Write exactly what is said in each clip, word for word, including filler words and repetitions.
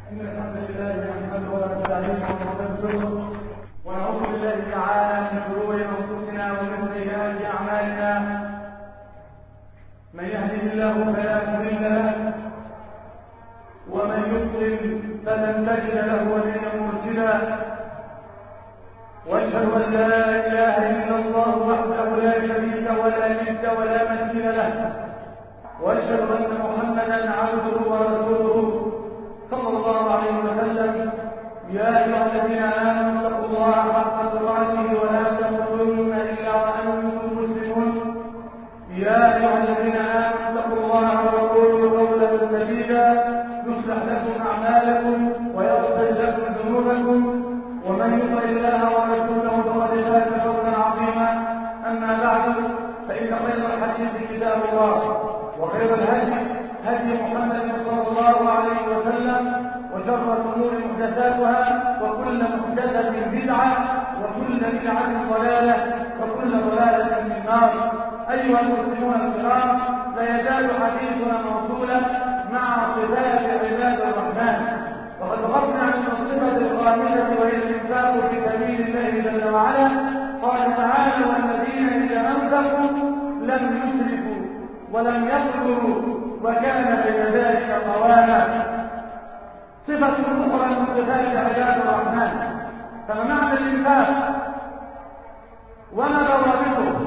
إن الحمد لله نحمده ونستعينه ونستغفره ونعوذ بالله تعالى من شرور أنفسنا ومن سيئات أعمالنا. من يهده الله فلا مضل له ومن يضلل فلن تجد له وليا مرشدا. واشهد ان لا اله الا الله وحده لا شريك ولا ند ولا مثيل له. واشهد ان محمدا عبده ورسوله صلى الله عليه وسلم. يا ايها الذين امنوا اتقوا الله حق تقاته ولا تموتن الا وانتم مسلمون. يا ايها الذين امنوا اتقوا الله وقولوا قولا سديدا يصلح لكم اعمالكم ويغفر لكم ذنوبكم ومن يطع الله ورسوله فقد فاز فوزا عظيما. اما بعد فان خير الحديث كتاب الله وخير الهدي هدي محمد صلى الله عليه وسلم وشر الامور محدثاتها وكل محدثه بدعه وكل بدعه ضلاله وكل ضلاله في النار. ايها المسلمون الكرام، لا يزال حديثنا موصولا مع صفات عباد الرحمن، وقد غضنا من الصفه الخامسه وهي الانفاق في سبيل الله جل وعلا. قال تعالى: والذين اذا انفقوا لم يسرفوا ولم يقتروا وكان بين ذلك قواما. صفه اخرى من صفات عباد الرحمن. فما معنى الانفاق وما ضوابطه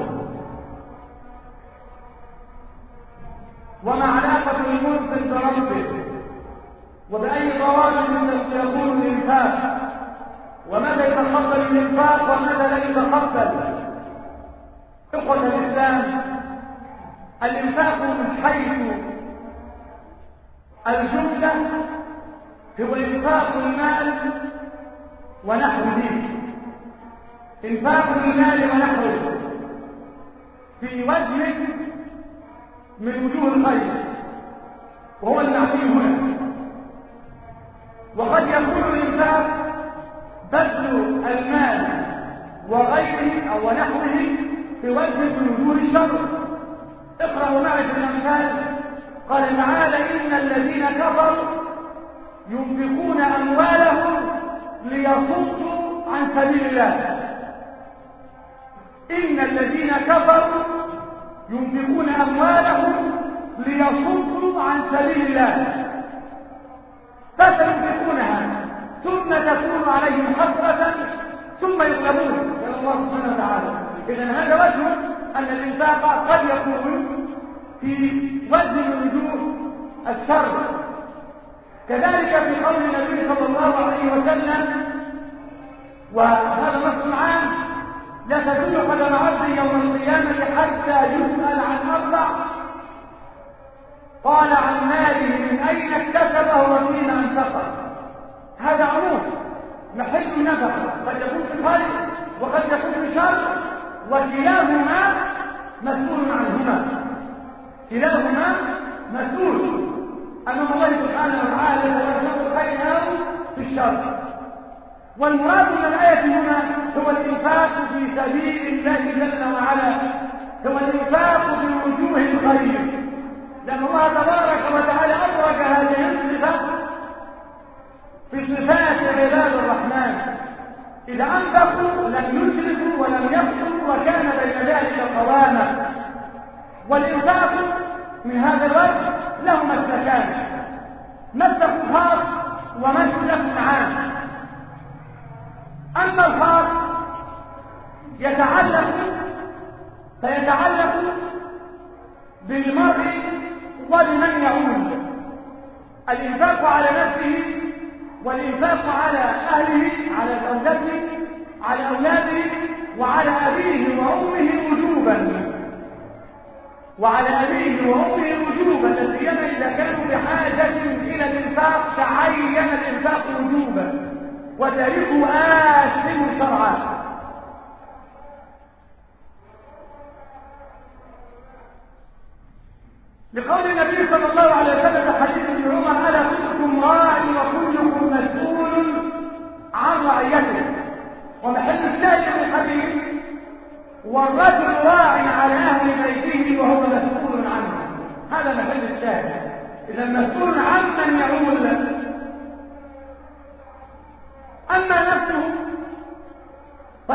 وما علاقه المنفق بربه وبأي ضوابط يكون الإنفاق وماذا يتقبل الإنفاق وماذا لا يتقبل. إخوة الإسلام، الإنفاق من حيث الجملة هو إنفاق المال ونحوه، إنفاق المال ونحوه في وجه من وجوه الخير وهو المعني هنا. وقد يكون الإنفاق بذل المال وغيره أو ونحوه في وجه من وجوه الشر. اقرأوا معي في الأمثال. قال تعالى: إن الذين كفروا ينفقون أموالهم ليصدوا عن سبيل الله. إن الذين كفروا ينفقون أموالهم ليصدوا عن سبيل الله فسينفقونها ثم تكون عليهم حسرة ثم يغلبون إلى الله سبحانه وتعالى. إذن هذا وجه أن الإنفاق قد يكون في وجه من وجوه الشر. كذلك في قول النبي صلى الله عليه وسلم، وهذا نص عام: لا تزول قدم عبد يوم القيامة حتى يسأل عن أربع. قال: عن ماله من أين اكتسبه وفيما أنفقه. هذا عموم محل النفقة، قد يكون في خير وقد يكون في شر، وكلاهما مسؤول عنهما، كلاهما مسؤول أمام الله سبحانه وتعالى سواء في الخير أو في الشر. والمراد من الآية هنا هو الإنفاق في سبيل الله جل وعلا، هو الإنفاق في وجوه الخير، لأن الله تبارك وتعالى أدرك هذه الصفة في صفات عباد الرحمن. إذا أنفقوا لم يسرفوا ولم يقتروا وكان بين ذلك قواما. والإنفاق من هذا الوجه له مسلكان: مسلك خاص ومسلك عام. أما الخاص يتعلق فيتعلق بالمرء وبمن يعود. الإنفاق على نفسه والإنفاق على أهله، على زوجته، على أولاده، وعلى أبيه وأمه وجوبا، وعلى أبيه وأمه وجوبا، لا سيما إذا كانوا بحاجة إلى الإنفاق تعين الإنفاق وجوبا وتاركه آثم شرعا. لقول النبي صلى الله عليه وسلم في حديث ابن عمر: ألا كلكم راع وكلكم مسؤول عن رعيته. ومحل الشاهد في الحديث: والرجل راع على أهل بيته وهو مسؤول عنه. هذا محل الشاهد. إذا مسؤول عمن يعول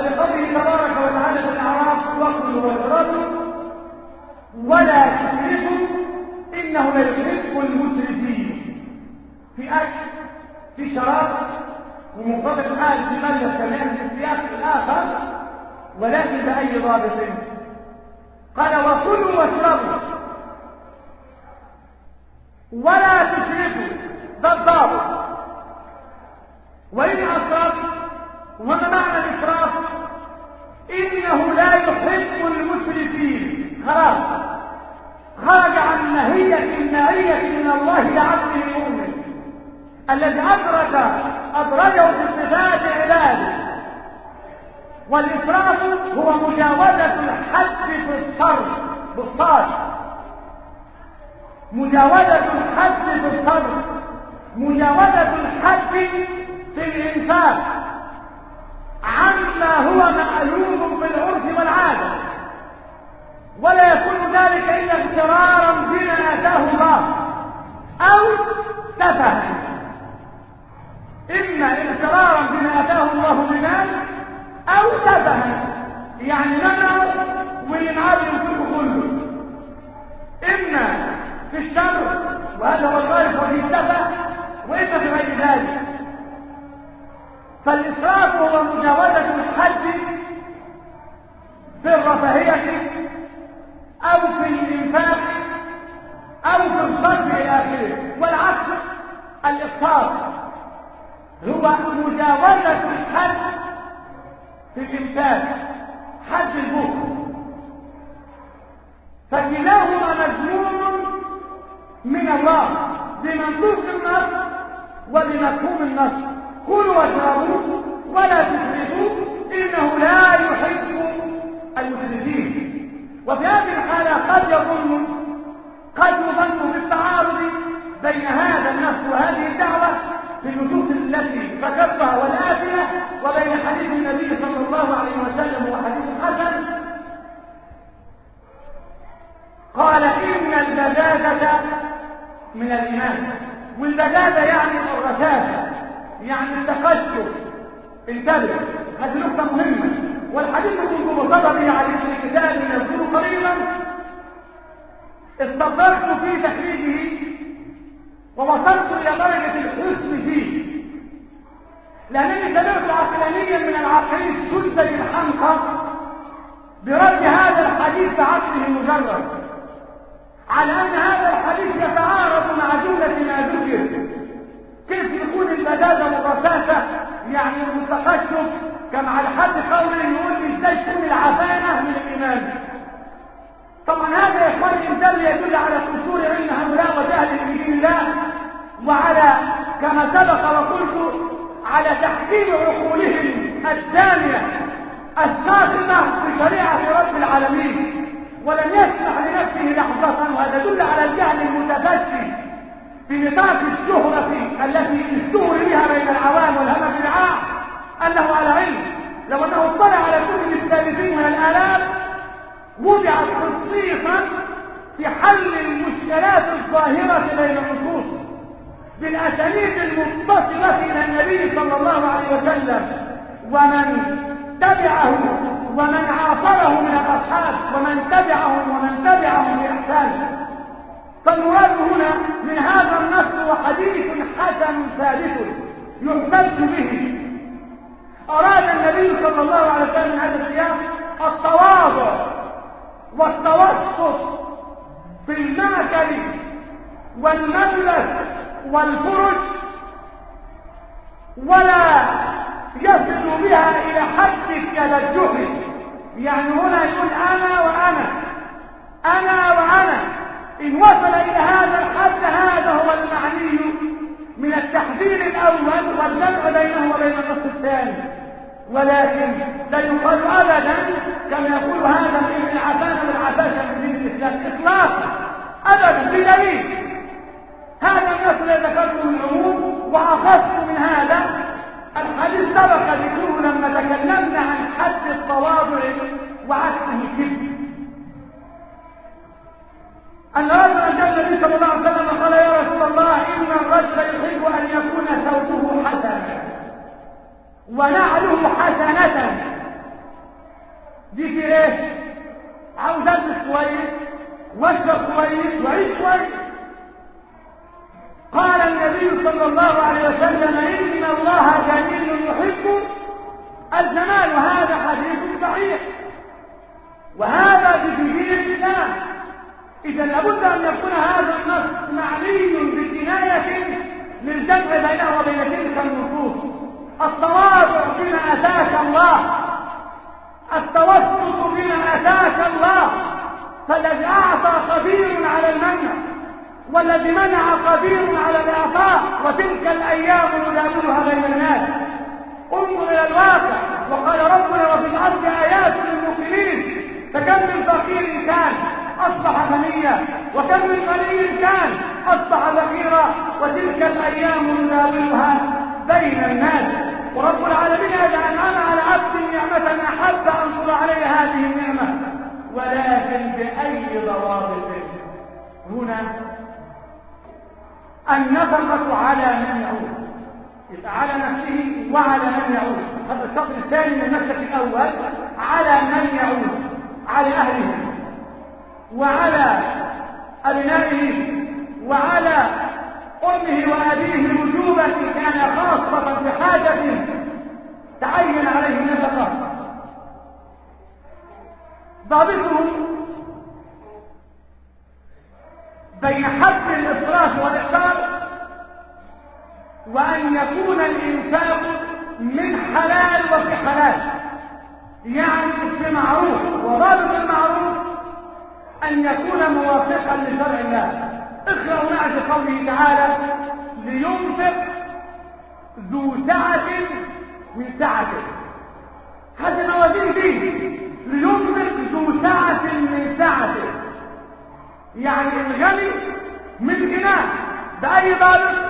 ولقوله تبارك وتعالى في الأعراف وكلوا واشربوا ولا تسرفوا إنه لا يحب المسرفين في أكل في شراب ومقابل حال في مجلس كمان في السياق الآخر ولكن بأي ضابط قال وكلوا واشربوا ولا تسرفوا ده الضابط وإن أسرف وما معنى الإسراف إنه لا يحب المسرفين خلاص خرج عن ماهية المائية من الله لعبده المؤمن الذي أدرك أدرجه في صفات عباده والإسراف هو مجاوزة الحد في الصرف بالصاد مجاوزة الحد في الصرف مجاوزة الحد في الإنفاق عما هو مألوف في العرف والعادة ولا يكون ذلك إلا اغترارا بما آتاه الله أو سفها إما اغترارا بما آتاه الله بمال أو سفها يعني منعه وينعاد ينفقه كله إما في الشر وهذا هو الغالب وفي السفه وإما في غير ذلك فالإسراف هو مجاوزة الحد في الرفاهية أو في الإنفاق أو في الصرف إلى آخره والعكس الإقتصاد هو مجاوزة الحد في الإمتاز حد البخل فكلاهما مذموم من الله بمنطوق النص وبمفهوم النص كلوا واشربوا ولا تسرفوا إنه لا يحب المسرفين وفي هذه الحالة قد يظن قد يظن بالتعارض بين هذا النص وهذه الدعوة في النصوص التي ذكرتها والآتية وبين حديث النبي صلى الله عليه وسلم وحديث حسن قال إن البذاذة من الإيمان والبذاذة يعني الرشاشة يعني التقشف انتبه هذه نقطة مهمة والحديث كنت مصدر به على الكتاب يذكر قريبا استطرقت في تحريجه ووصلت إلى درجة الحسن فيه لأنني سمعت عقلانيا من العقلين السلسة الحمقى برد هذا الحديث بعقله مجرد على أن هذا الحديث يتعارض مع جملة ما ذكر كيف يكون البذاذة والرشاشة يعني المتقشف كما على حد قوله يقول ازاي تكون العفانة من الإيمان طبعا هذا يا اخواني الدل يدل على قصور علم هؤلاء وجهل بدين الله وعلى كما سبق وقلت على تحكيم عقولهم الثانية الساقطة بشريعة رب العالمين ولم يسمح لنفسه لحظة وهذا يدل على الجهل المتفشي في نطاق الشهرة التي اشتهر بها بين العوام والهمج العام أنه على علم لو أنه اطلع على كتب السابقين من الآلاف وضعت خصيصا في حل المشكلات الظاهرة بين النصوص بالأسانيد المتصلة إلى النبي صلى الله عليه وسلم ومن تبعه ومن عاصره من الأصحاب ومن تبعهم ومن تبعهم بإحسان فالمراد هنا من هذا النص وحديث حسن ثابت يحتج به أراد النبي صلى الله عليه وسلم من هذا السياق التواضع والتوسط في المأكل والملبس والفرج ولا يصل بها إلى حد التبجح يعني هنا يقول أنا وأنا أنا وأنا إن وصل إلى هذا الحد هذا هو المعني من التحذير الأول والجمع بينه وبين النص الثاني ولكن لا يقال أبدا كما يقول هذا من العفانة والعفاشة في دين الإسلام إطلاقا أبدا بدليل هذا النص الذي ذكرته من العموم وأخص من هذا الحديث سبق ذكره لما تكلمنا عن حد التواضع وعكسه الكبر أن رجلا جاء النبي صلى الله عليه وسلم قال يا رسول الله إن الرجل يحب أن يكون ثوبه حسنا ونعله حسنة دي في ايه؟ عاوز البس كويس واشرب كويس وعيش كويس. قال النبي صلى الله عليه وسلم ان الله جميل يحب الجمال، وهذا حديث صحيح، وهذا بدين الاسلام. اذا لابد ان يكون هذا النص معني بكنايه للجمع بينه وبين تلك النصوص. التواضع بما اتاك الله، التوسط بما اتاك الله. فالذي اعطى قدير على المنع، والذي منع قدير على الاعطاء، وتلك الايام نداولها بين الناس. انظر الى الواقع، وقال ربنا وفي الارض ايات للمؤمنين. فكم من فقير كان اصبح غنيا، وكم من غني كان اصبح فقيرا، وتلك الايام نداولها بين الناس. ورب العالمين اذا انعم على عبد نعمه احب ان ترى عليه هذه النعمه، ولكن باي ضوابط. هنا النفقه على من يعود، يبقى على نفسه وعلى من يعود. هذا الشطر الثاني من النفس الاول، على من يعود، على اهله وعلى ابنائه وعلى امه وابيه وجوبا ان كان خاصه بحاجه تعين عليه النفقه. ضابطه بين حد الاسراف والاحصار، وان يكون الانفاق من حلال وفي حلال، يعني في معروف. وضابط المعروف ان يكون موافقا لشرع الله. اقرأوا معي قوله تعالى: لينفق ذو سعة من سعته. هذه الموازين دي، لينفق ذو سعة من سعته، يعني الغني من غناه بأي ضابط.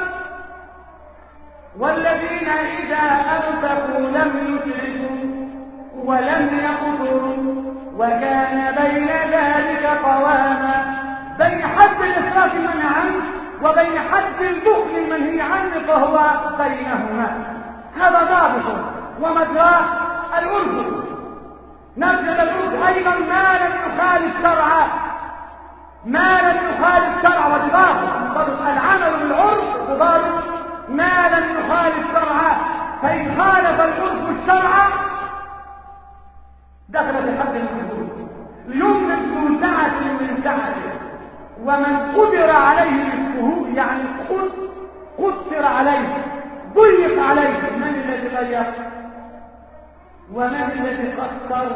والذين إذا أنفقوا لم يسرفوا ولم يقتروا وكان بين ذلك قواما. بين حد الإسراف المنهي عنه وبين حد البخل المنهي عنه فهو بينهما. هذا ضابط ومجراه العرف. نرجع للعرف أيضا ما لم يخالف شرعا، ما لم يخالف شرعا. وضابط العمل بالعرف بضابط ما لم يخالف شرعا. فإن خالف العرف الشرع دخل في حد الحدود. ليملك ذو سعة من سعته، ومن قدر عليه رزقه، يعني قدر عليه ضيق عليه. من الذي غير ومن الذي قصر؟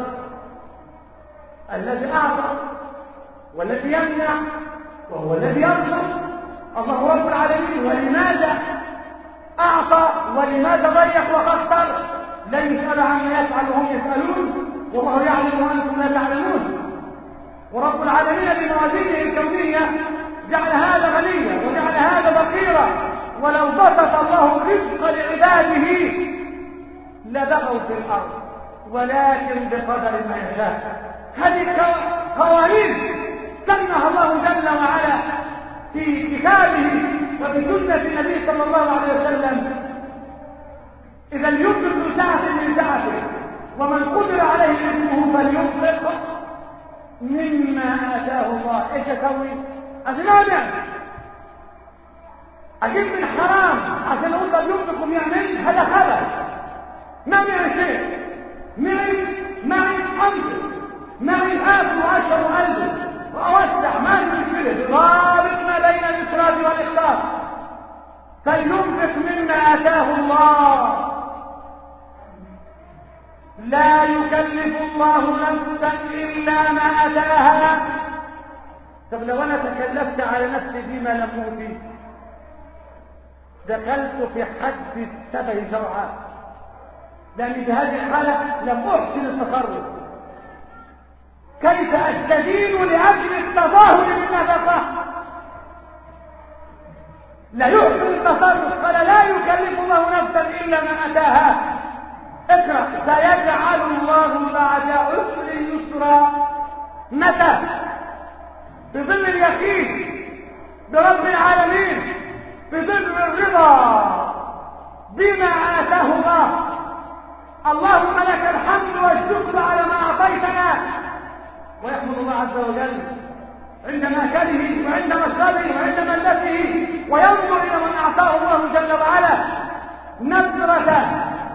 الذي أعطى والذي يمنع وهو الذي يرزق، الله رب العالمين. ولماذا أعطى ولماذا ضيق وقصر؟ لا يسأل عما يفعل وهم يسألون، والله يعلم وأنتم لا تعلمون. ورب العالمين بموازينه الكونية جعل هذا غنيا وجعل هذا فقيرا. ولو بسط الله الرزق لعباده لبغوا في الأرض، ولكن بقدر ما يشاء. هذه قوانين سنها الله جل وعلا في كتابه وفي سنة النبي صلى الله عليه وسلم. إذا ينفق ذو سعة من سعته، ومن قدر عليه رزقه فلينفق مما آتاه الله. ايش اسوي؟ أتنابع أجيب من حرام عشان أقول طب ينفق ويعمل؟ هذا خبر ما معي شيء. معي معي أنفق، معي آكل وأشرب وألبس وأوسع، ما في مشكلة. ضابط ما بين الإسراف والإحصار. فلينفق مما آتاه الله، لا يكلف الله نفسا إلا ما أتاها. طب لو أنا تكلفت على نفسي بما لم أوتي، دخلت في حد السبه شرعا، لأن في هذه الحالة لم أحسن التصرف. كيف أستدين لأجل التظاهر بالنفقة؟ لا يحسن التصرف. قال لا يكلف الله نفسا إلا ما أتاها. اقرأ: سيجعل الله بعد عسر يسرا. متى؟ بظل اليقين برب العالمين، بظل الرضا بما آتاه الله. اللهم لك الحمد والشكر على ما أعطيتنا، ويحمد الله عز وجل عند ماكله وعند مشربه وعند ملبسه، وينظر إلى من أعطاه الله جل وعلا نظرة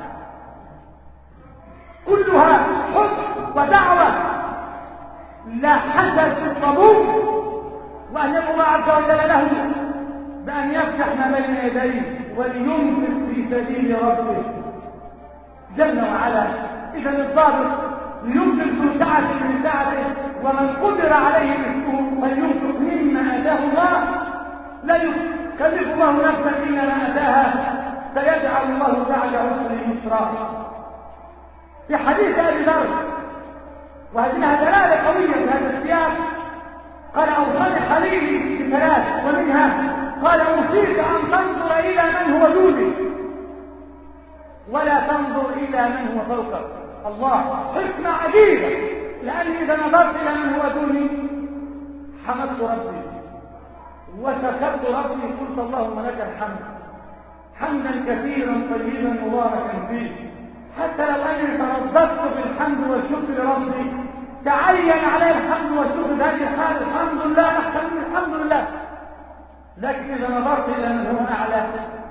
كلها حب ودعوة لا حسد ضبوب، وأن يدعو الله عز وجل له بأن يفتح ما بين يديه ولينفق في سبيل ربه جل وعلا. إذا الضابط لينفق ذو سعة من سعته، ومن قدر عليه رزقه فلينفق مما آتاه الله، لا يكلف الله نفسا إلا ما آتاها، سيجعل الله بعد عسر يسرا. في حديث أبي ذر، وهذه دلالة قوية في هذا السياق، قال أوصاني خليلي بثلاث، ومنها قال أوصيك أن تنظر إلى من هو دونك ولا تنظر إلى من هو فوقك. الله حكمة عجيبة، لأني إذا نظرت إلى من هو دوني حمدت ربي وشكرت ربي، قلت اللهم لك الحمد حمدا كثيرا طيبا مباركا فيه، حتى لو أني ترددت بالحمد والشكر لربي تعين علي الحمد والشكر في هذه الحال، الحمد لله أحسن من الحمد لله. لكن إذا نظرت إلى من هو أعلى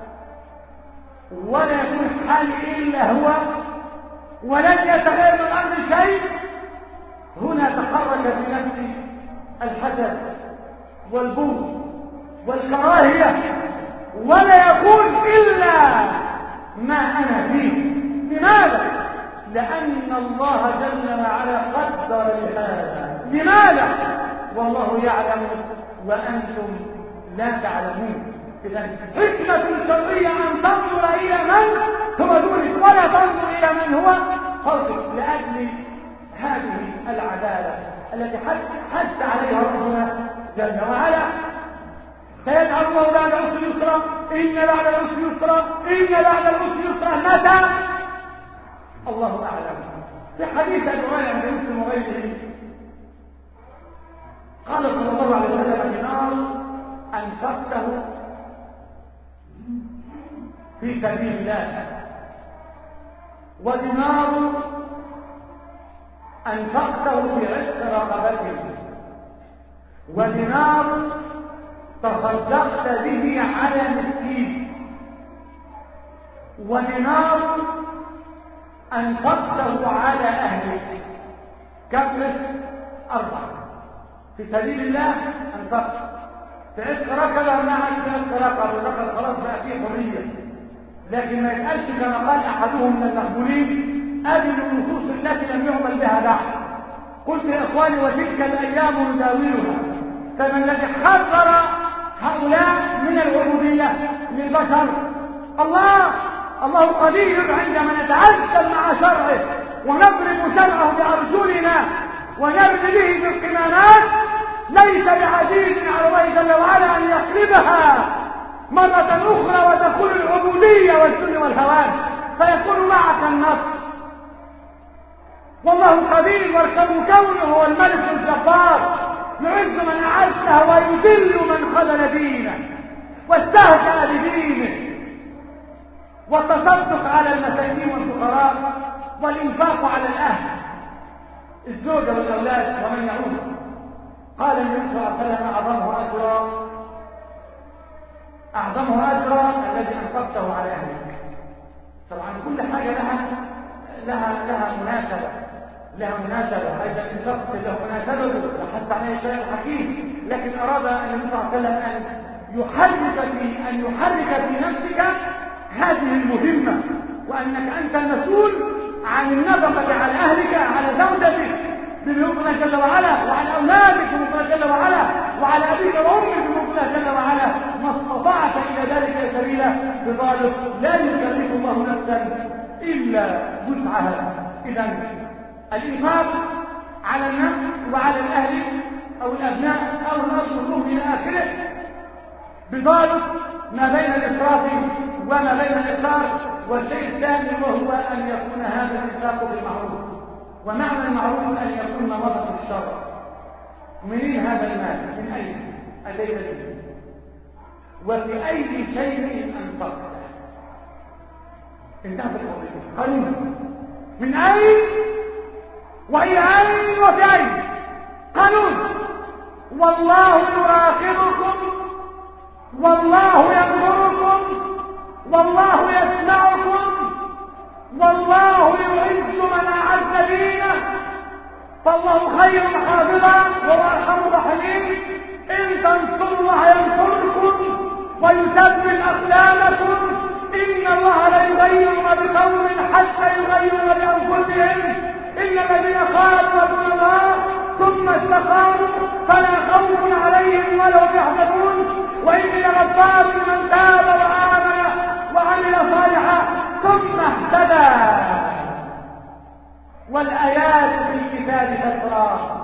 ولا يكون حالي إلا هو ولن يتغير من أمر شيء، هنا تحرك في نفسي الحسد والبغض والكراهية، ولا يكون إلا ما أنا فيه. لماذا؟ لأن الله جل وعلا قدر لهذا. لماذا؟ والله يعلم وأنتم لا تعلمون. إذا حكمة شرعية أن تنظر إلى من هو دونك ولا تنظر إلى من هو فوقك، لأجل هذه العدالة التي حث عليها ربنا جل وعلا. سيجعل الله بعد العسر يسرا، إن بعد العسر يسرا، إن بعد العسر يسرا. متى؟ الله أعلم. في حديث أبي هريرة عند مسلم وغيره قال صلى الله عليه وسلم: دينار أنفقته في سبيل الله، ودينار أنفقته في عتق رقبته، ودينار تصدقت به على مسكين، ودينار أنفقته على أهلك. كبرت أربعة. في سبيل الله أنفقت، في عتق رقبة معك في عتق رقبة، الرقبة خلاص بقى فيه حرية، لكن ما يتقالش كما قال أحدهم من المقبولين: أجل النصوص التي لم يعمل بها بعد. قلت يا إخواني: وتلك الأيام نداولها. فمن الذي حذر هؤلاء من العبودية للبشر؟ الله. الله قدير عندما نتعزل مع شرعه ونضرب شرعه بأرجلنا ونرمي به بالقمامات، ليس بعزيز على الله جل وعلا أن يقلبها مرة أخرى وتكون العبودية والذل والهوان، فيكون معك النصر. والله قدير، واركبوا كونه هو الملك الجبار، يعز من أعزه ويذل من خذل دينه واستهزأ بدينه. والتصدق على المساكين والفقراء، والإنفاق على الأهل، الزوجة والأولاد ومن يعود. قال النبي صلى الله عليه وسلم: أعظمه أجرا أعظمه أجرا الذي أنفقته على أهلك. طبعا كل حاجة لها لها لها مناسبة لها مناسبة أيضا الإنفاق له مناسبته وحتى عليه الشيء الحكيم، لكن أراد النبي صلى الله عليه وسلم أن يحرك في أن يحرك في نفسك هذه المهمة، وأنك أنت المسؤول عن النفقة على أهلك، على زوجتك بموقنا جل وعلا، وعلى أولادك بموقنا جل وعلا، وعلى أبيك وأمك بموقنا جل وعلا، ما استطعت إلى ذلك سبيلا بذلك لا يكلف الله نفسا إلا وسعها. إذا الإنفاق على النفس وعلى الأهل أو الأبناء أو الأرض كلهم إلى آخره بذلك ما بين الإسراف وما بين الإسراف. والشيء الثاني وهو أن يكون هذا الإنفاق بالمعروف، ومعنى المعروف أن يكون مضى في الشرع. منين هذا المال؟ من أين أتيت به؟ وفي أي شيء أنفقته؟ انتهت القضية. قانون من أين وإلى أين وفي أين؟ قانون. والله يراقبكم والله ينظركم والله يسمعكم والله يعز من أعز دينه فالله خير حافظا وهو أرحم الراحمين. إن تنصروا الله ينصركم ويثبت أقدامكم. إن الله لا يغير ما بقوم حتى يغيروا بأنفسهم. إن الذين قالوا ربنا الله ثم استقاموا فلا خوف عليهم ولا هم يحزنون. وإني لغفار لمن تاب وآمن وعمل صالحا ثم اهتدى. والآيات في الكتاب كثرة.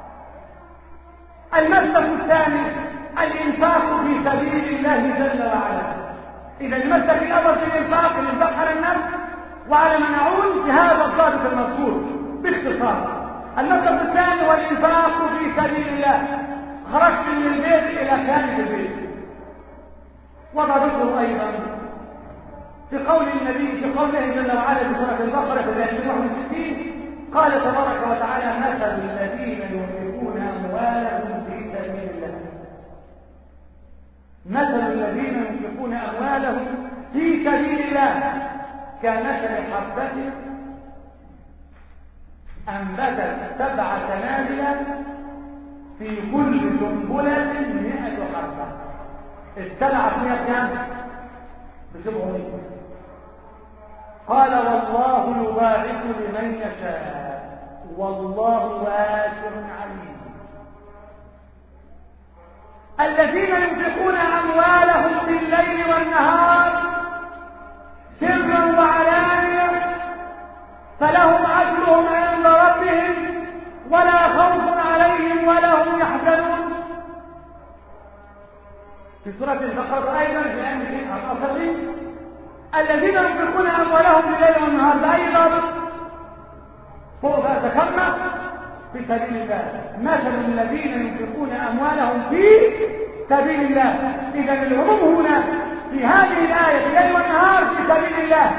المسلك الثاني الإنفاق في سبيل الله جل وعلا. إذا المسلك الأول في الإنفاق الإنفاق على النفس وعلى من يعود بهذا الضابط المذكور باختصار. المسلك الثاني هو الإنفاق في سبيل الله. خرجت من البيت إلى خارج البيت. وضابطه أيضا في قول النبي في قوله جل وعلا في سورة البقرة في الآية واحد وستين قال تبارك وتعالى مثل الذين ينفقون أموالهم في سبيل الله. مثل الذين ينفقون أموالهم في سبيل الله كمثل حبة أنبتت سبع سنابل في كل سنبلة مئة حبة. السبعة مئة كام؟ بسبعمية. قال والله يضاعف لمن يشاء والله واسع عليم. الذين ينفقون أموالهم بالليل والنهار سرا وعلانية فلهم أجرهم عند ربهم ولا خوف عليهم ولا هم يحزنون. في سورة البقرة أيضا في آية الأخرين الذين ينفقون أموالهم بالليل والنهار بأي ضابط؟ فوق ذكرنا في سبيل الله. مثل الذين ينفقون أموالهم في سبيل الله. إذا العموم هنا في هذه الآية بالليل والنهار في سبيل الله.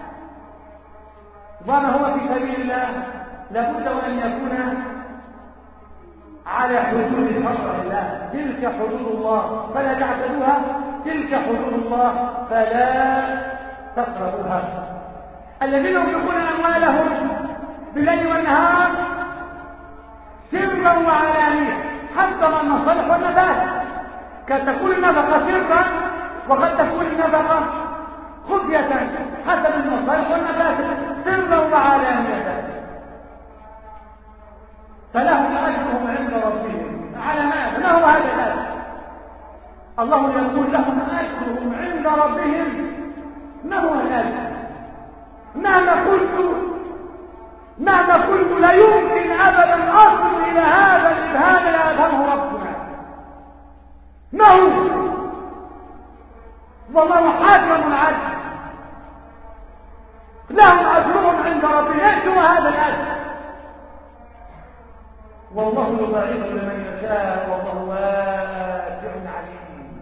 وما هو في سبيل الله؟ لابد أن يكون على حدود شرع الله. تلك حدود الله فلا تعتدوها. تلك حدود الله فلا تقربوها. الذين ينفقون أموالهم بالليل والنهار سرا وعلانية حسب المصالح والمفاسد. قد تكون النفقة سرا وقد تكون النفقة خفية حسب المصالح والمفاسد سرا وعلانية. فلهم أجرهم عند ربهم على ماذا؟ ما هو هذا الأجر؟ الله يقول لهم أجرهم عند ربهم. ما هو الأجر؟ مهما قلت مهما قلت لا يمكن أبدا أصل إلى هذا الإبهام لا يفهمه ربنا. ما هو؟ والله حاكم عدل. لهم أجرهم عند ربهم. ايش هو هذا الأجر؟ والله يضاعف لمن يشاء والله واسع عليم.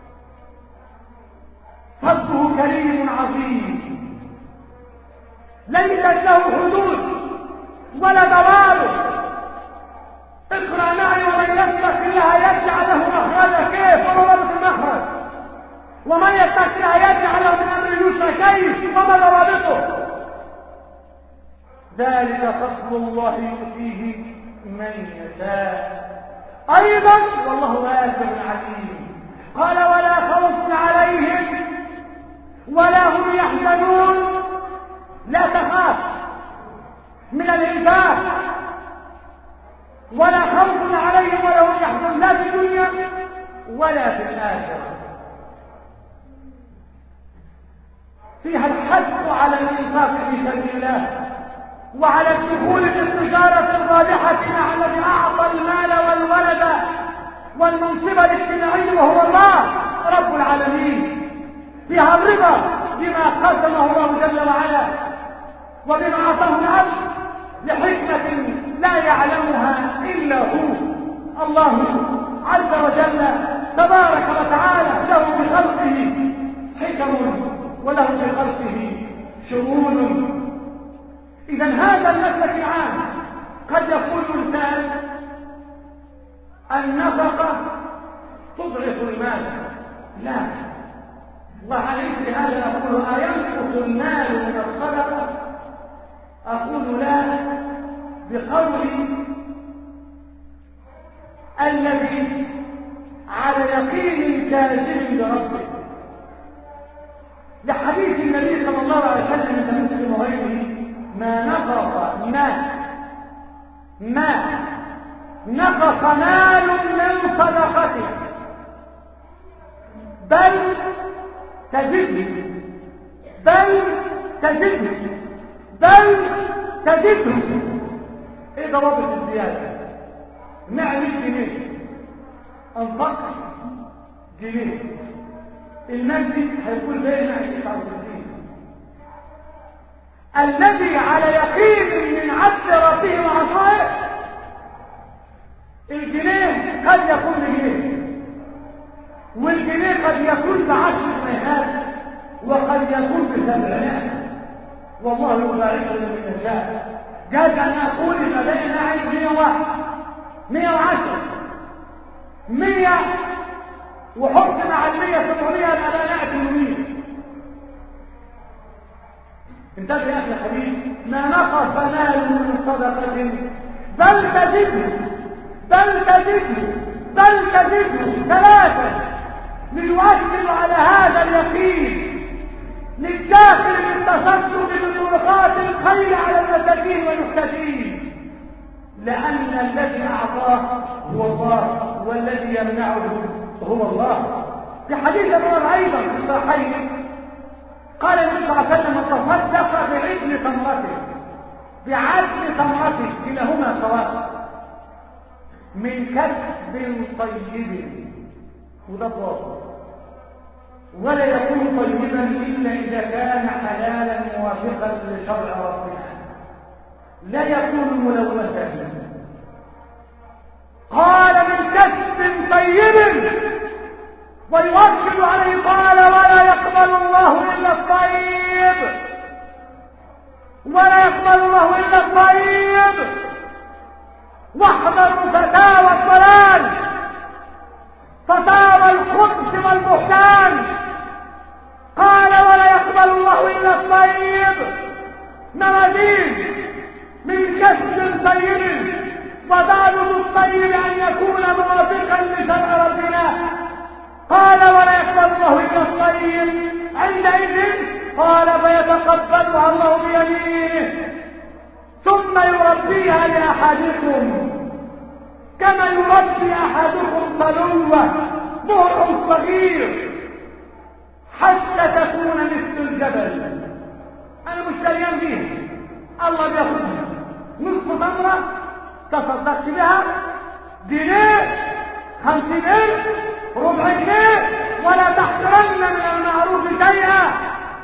فضله كريم عظيم ليست له حدود ولا ضوابط. اقرأ معي ومن يتق الله يجعل له مخرجا. كيف؟ وما ضابط المخرج؟ ومن يتق الله يجعل له من امره يسرا. كيف؟ وما ضوابطه؟ ذلك فضل الله يؤتيه من يشاء. ايضا والله واسع عليم. قال ولا خوف عليهم ولا هم يحزنون. لا تخاف من الانفاق ولا خوف عليهم ولا هم يحزنون لا في الدنيا ولا في الاخره. فيها الحث على الانفاق في سبيل الله وعلى الدخول في التجارة الرابحة مع الذي أعطى المال والولد والمنصب الاجتماعي وهو الله رب العالمين. فيها الرضا بما قسمه الله جل وعلا وبما أعطاه العبد لحكمة لا يعلمها إلا هو. الله عز وجل تبارك وتعالى له بخلقه حكم وله بخلقه شؤون. إذا هذا المسلك العام. قد يقول الإنسان النفقة تضعف المال، لا، وعليك هذا أقول أينقص المال من الصدقة؟ أقول لا، بقولي الذي على يقين كاذب بربه، لحديث النبي صلى الله عليه وسلم من مسلم وغيره: ما نقص مال ما نقص مال من صدقته بل تزده بل تزده بل تزده. ايه ضوابط الزياده؟ نعمل جنيه انفق جنيه، المسجد هيكون بين تسعة وستين. الذي على يقين من عبد ربه وعطائه الجنيه قد يكون بجنيه، والجنيه قد يكون بعشر جنيهات، وقد يكون بسبعينات، والله يبارك لمن يشاء. جاز ان اقول ما بين معي مئة وواحد مئة وعشرة مئة، وحط مع المئة سبعمئة الابناء ثمانمئة. انتبه يا اخي الحبيب، ما نقص مال من صدقه بل تزده بل تزده بل تزده. ثلاثه ليؤكد على هذا اليقين للداخل بالتصدق بطرقات الخير على المساكين والمحتاجين، لأن الذي أعطاه هو الله، والذي يمنعه هو الله. في حديث أبو أيضا في الصحيحين قال النبي صلى الله عليه وسلم: تصدق بعدل تمرته بعدل تمرته كلاهما سواء من كسب طيب، وده ضابط، ولا يكون طيبا إلا إذا كان حلالا موافقا لشرع ربنا، لا يكون ملوثا. قال: من كسب طيب، ويؤكد عليه قال: ولا يقبل الله إلا الطيب، ولا يقبل الله إلا الطيب. واحذروا فتاوى الضلال، فتاوى الخبث والبهتان. قال: ولا يقبل الله إلا الطيب. موازين من كسب طيب، وضابط الطيب أن يكون موافقا لشرع ربنا. قال: ولا يقبل الله إلا الطيب. عندئذ قال: فيتقبلها الله بيمينه ثم يربيها لأحدكم كما يربي أحدكم طلوة مهر صغير حتى تكون مثل الجبل. أنا مش دريان بيها، الله بياخدها نصف تمرة تصدقت بها، جنيه، خمسين ألف، ربع جنيه، ولا تحقرن من المعروف شيئا،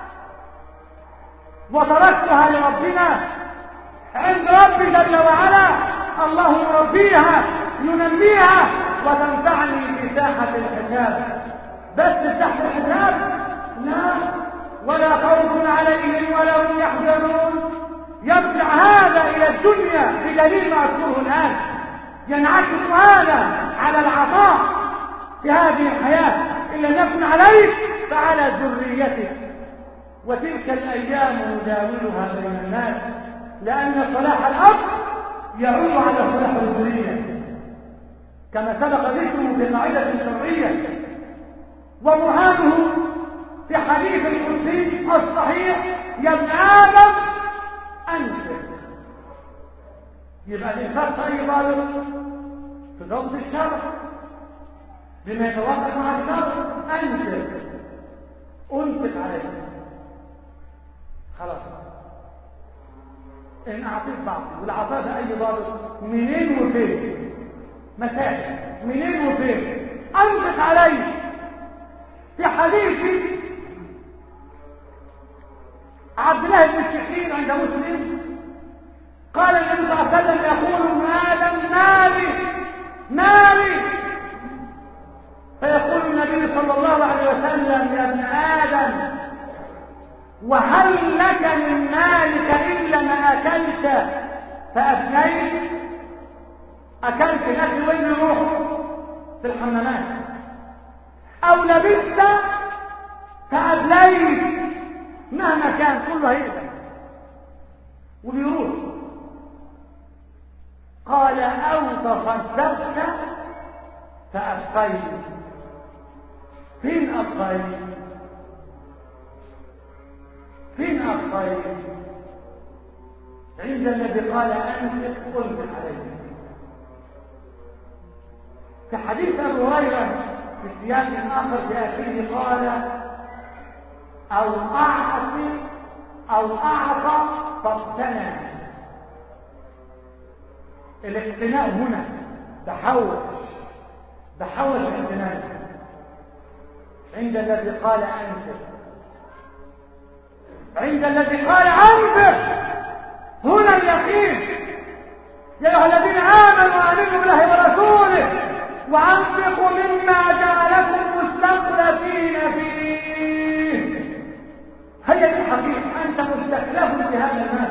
وتركتها لربنا عند ربي جل وعلا. الله يربيها ينميها وتنفعني في ساحة الحساب. بس تحت الحساب لا، ولا خوف عليهم ولا هم يحزنون. يرجع هذا إلى الدنيا بدليل ما أذكره الآن، ينعكس هذا على العطاء في هذه الحياة، إن لم يكن عليك فعلى ذريتك. وتلك الأيام نداولها بين الناس، لأن صلاح الأب يعود على صلاح الذرية كما سبق ذكره في قاعدة شرعية. وبرهانه في حديث القدسي الصحيح: يا ابن آدم أنفق. يبقى الإنفاق أي ضابط في ضبط الشرع بما يتوافق مع الشرع. أنفق، أنفق عليه، خلاص. إن أعطيت بعض والعطاء ده أي ضابط منين وفين، مساجد منين وفين، أنفق عليه. في حديث عبد الله بن الشخير عند مسلم قال النبي صلى الله عليه وسلم: يقول ابن آدم مالي مالي، فيقول النبي صلى الله عليه وسلم: يا ابن آدم وهل لك من مالك إلا ما أكلت فأفنيت؟ أكلت الأكل وين يروح؟ في الحمامات. أو لبست فأبليت، مهما كان كله هيئة وبيروح. قال أو تصدقت فأبقيت. فين أبقيت؟ فين أبقيت؟ عند الذي قال أنفق قلت عليه. في حديث أبو هريرة في سياق آخر في آخره قال أو أعطي أو أعطى فاقتنع. الاقتناء هنا بحوش بحوش الاقتناء عند الذي قال أنفق. عند الذي قال أنفق هنا اليقين. يا أيها الذين آمنوا آمنوا بالله ورسوله وأنفقوا مما جعلكم مستخلفين فيه. هي الحقيقة، أنت مستخلف بهذا المال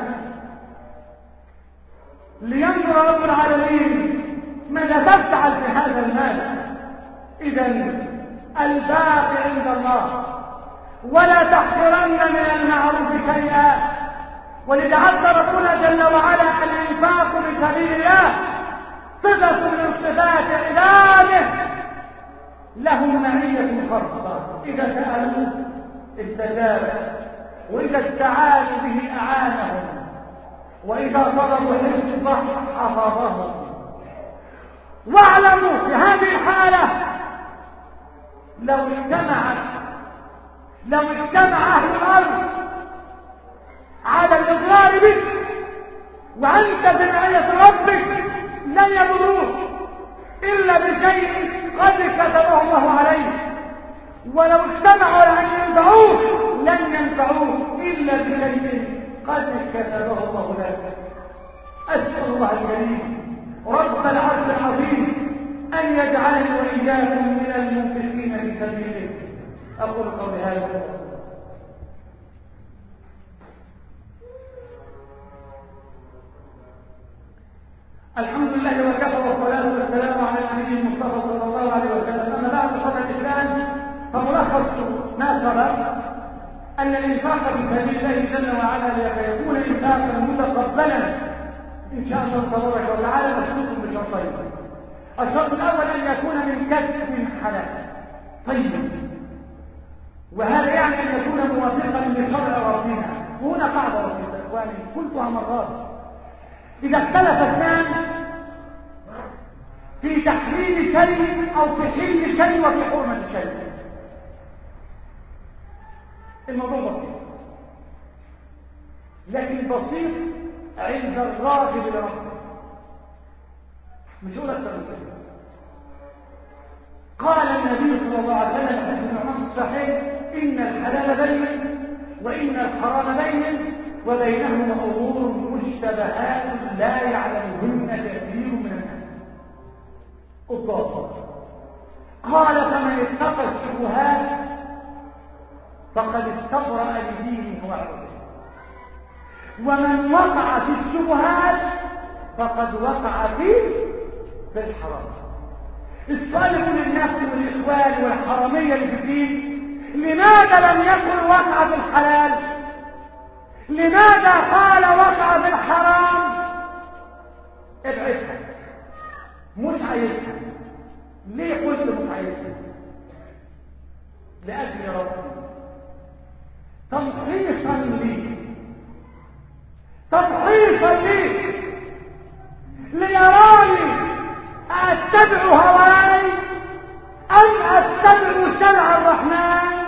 لينظر رب العالمين ماذا تفعل بهذا المال. إذن الباقي عند الله، ولا تحقرن من المعروف شيئا. ولذا ربنا جل وعلا الإنفاق في سبيل الله صفة من صفات عباده لهم معية خاصة. إذا سألوه استجاب، وإذا استعانوا به أعانهم، وإذا طلبوا حفظه حفظهم. واعلموا في هذه الحالة لو اجتمعت لو اجتمع أهل الأرض على الإضرار بك وأنت بمعية ربك لن يضروك إلا بشيء قد كتبه الله عليه، ولو اجتمعوا على أن ينفعوك لن ينفعوك إلا بشيء قد كتبه الله لك. أسأل الله الكريم رب العرش العظيم أن يجعلني وإياكم من المنفقين في سبيله. أقول قولي هذا. الحمد لله وكفى والصلاة والسلام على النبي المصطفى صلى الله عليه وسلم. أما بعد فضل الإسلام، فملخص ما سبق أن الإنفاق في سبيل الله جل وعلا ليكون إنفاقا متقبلا إن شاء الله تبارك وتعالى مشروط بشرطين. الشرط الأول أن يكون من كسب حلال طيب، وهذا يعني أن يكون موافقا لشرع ربنا. وهنا قاعدة ربنا إخواني قلتها مرات: إذا اختلف اثنان في تحليل شيء أو في حل شيء وفي حرمة شيء، الموضوع بسيط، لكن بسيط عند الراغب لربه، مش هقول أكثر من كده. قال النبي صلى الله عليه وسلم في الحديث الصحيح: إن الحلال بين وإن الحرام بين وبينهما أمور مشتبهات لا يعلمهن كثير من الناس. الضابط قال: فمن اتقى الشبهات فقد استبرأ لدينه وعرضه، ومن وقع في الشبهات فقد وقع في في الحرام. السؤال يقول الناس والإخوان والحرامية اللي في الدين: لماذا لم يقل وقع في الحلال؟ لماذا قال وقع في الحرام؟ ابعدها، مش عايزها. ليه قلت مش عايزها؟ لأجل ربي، تمحيصا لي تمحيصا لي ليراني أتبع هواي أم أتبع شرع الرحمن.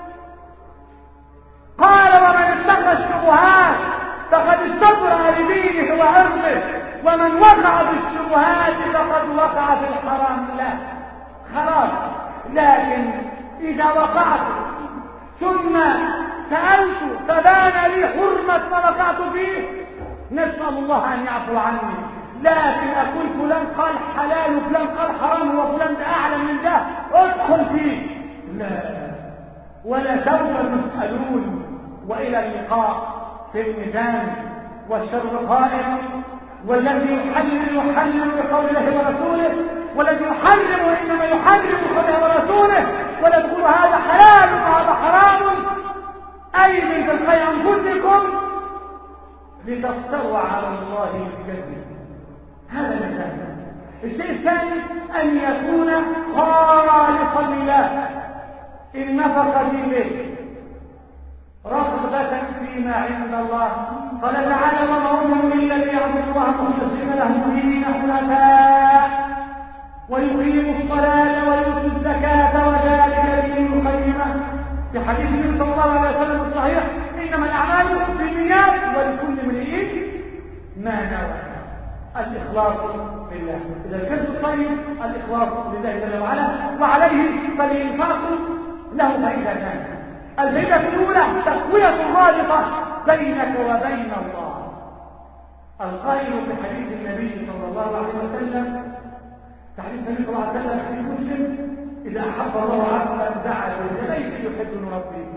قال: ومن اتقى الشبهات فقد استبرأ لدينه وعرضه، ومن وقع في الشبهات فقد وقع في الحرام. لا خلاص. لكن إذا وقعت ثم سألت فبان لي حرمة ما وقعت فيه، نسأل الله أن يعفو عني. لكن أقول فلان قال حلال وفلان قال حرام وفلان ده أعلم من ده، ادخل فيه. لا، ولا سوف نسألون وإلى اللقاء في الميزان. والشر قائم، والذي يحلل يحلل بقول الله ورسوله، والذي يحرم إنما يحرم بقوله ورسوله، ولا تقول هذا حلال وهذا حرام. أي من تلقي أنفسكم لتفتروا على الله الكذب. هذا المثال. الشيء الثاني أن يكون خالصا لله، إن نفق به رغبة فيما عند الله. قال تعالى: وما أمروا إلا ليعبدوا الله مخلصين له الدين حنفاء ويقيموا الصلاة ويؤتوا الزكاة وذلك دين القيمة. في حديث النبي صلى الله عليه وسلم الصحيح: إنما الأعمال بالنيات ولكل امرئ ما نوى. الإخلاص لله. إذا الكسب الطيب الإخلاص لله جل وعلا، وعليه فالإنفاق له فائدتان. الفائدة الأولى تقوية الرابطة بينك وبين الله. القائل في حديث النبي صلى الله عليه وسلم، حديث النبي صلى الله عليه وسلم في مسلم: إذا أحب الله عبدا دعا له ليس يحب ربه.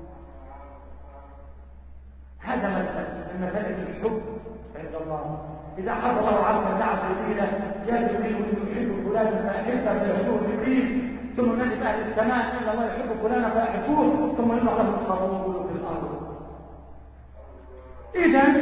هذا مثل من مثل الحب عند الله. إذا أحب الله عبدا دعا له يا جبريل يحب فلانا فأحبه فيحبه جبريل، ثم نجد أهل السماء إن الله يحب فلانا فيحبوه، ثم يضع له القبول في الأرض. إذا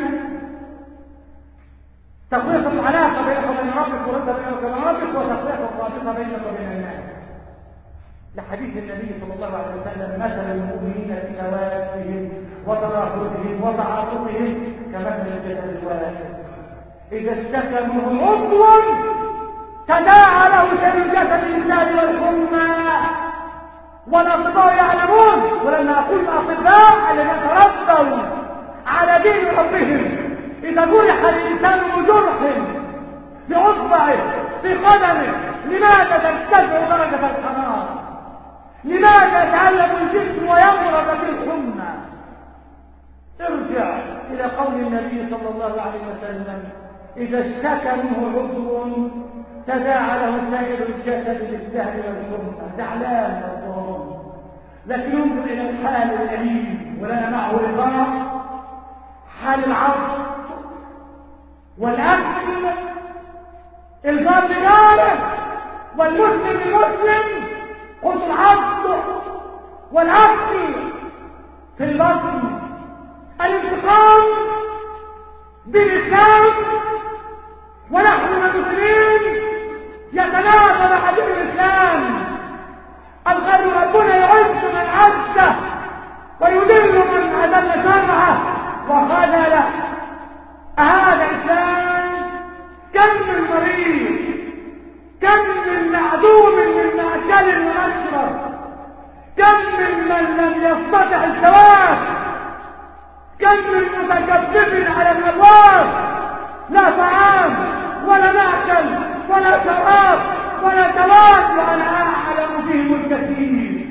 تقوية العلاقة بينك وبين ربك ورد بينك وبين ربك، وتقوية الرابطة بينك وبين الناس. لحديث النبي صلى الله عليه وسلم: مثل المؤمنين في توادهم وتراحمهم وتعاطفهم كمثل الجسد الواحد إذا اشتكى منه عضو تداعى له سائر الجسد بالسهر والحمى. والأطباء يعلمون، ولما أقول الأطباء الذين تربوا على دين ربهم، إذا جرح الإنسان بجرح بأصبعه في قدمه لماذا ترتفع درجة الحرارة؟ لماذا يتعلم الجسم ويمرض بالحمى؟ ارجع إلى قول النبي صلى الله عليه وسلم: إذا اشتكى منه عضو تداعى له سائر الجسد بالسهر والحمى. زعلان مظلوم، لكن انظر إلى الحال الأليم ولنا معه لقاء، حال العصر والأكل، الجار لجاره والمسلم لمسلم، قلت العصر والأكل في البطن، الانتقام بالإسلام، ونحن المسلمين يتناقض عدو الإسلام. الغير ربنا يعز من عزه ويذل من أذل شرعه وخذله. هذا الإسلام كم من مريض، كم من معدوم من مأكل ومشرب، كم من من لم يستطع الزواج، كم من متكبب على الأبواب، لا طعام ولا مأكل ولا شراب ولا زواج، وأنا أعلم بهم الكثير.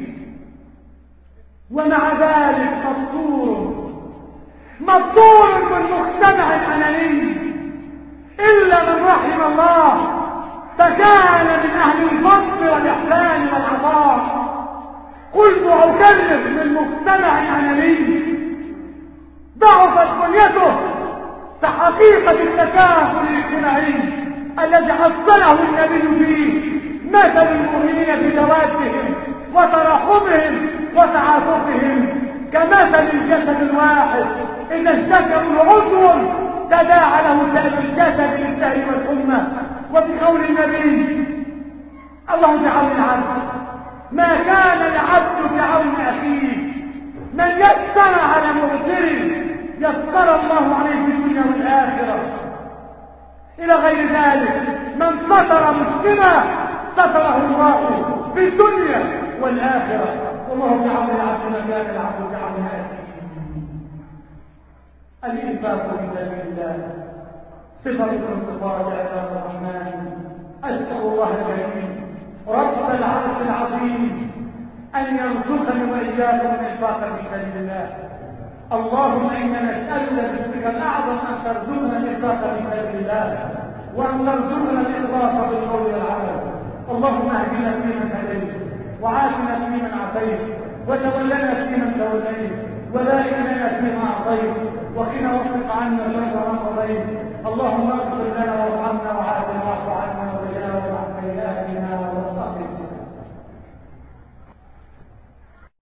ومع ذلك مبطور مبطور من مجتمع أناني، إلا من رحم الله فكان من أهل الفضل والإحسان والعطاء. قلت أكرر من مجتمع أناني ضعفت بنيته فحقيقة التكافل الاجتماعي الذي حصله النبي فيه مثل المؤمنين في توادهم وتراحمهم وتعاطفهم كمثل الجسد الواحد إذا اشتكى منه عضو تداعى له سائر الجسد بالسهر والحمى. وفي قول النبي: اللهم بعون العبد ما كان العبد بعون أخيه، من يسر على مبصره يسر الله عليه في الدنيا والآخرة. إلى غير ذلك: من ستر مسلما ستره الله في الدنيا والآخرة. والله بعون العبد ما كان العبد بعون أخيه. الإنفاق في سبيل الله صفة من صفات عباد الرحمن. أسأل الله الكريم رب العرش العظيم أن يرزقني وإياكم الإنفاق في سبيل الله. اللهم إنا نسألك باسمك الأعظم أن ترزقنا الإنفاق في سبيل الله، وأن ترزقنا الإخلاص بالقول والعمل. اللهم اهدنا فيمن هديت، وعافنا فيمن عافيت، وتولنا فيمن توليت، وبارك لنا فيما أعطيت وقنا واصرف عنا شر ما قضيت. اللهم اغفر لنا وارحمنا وعافنا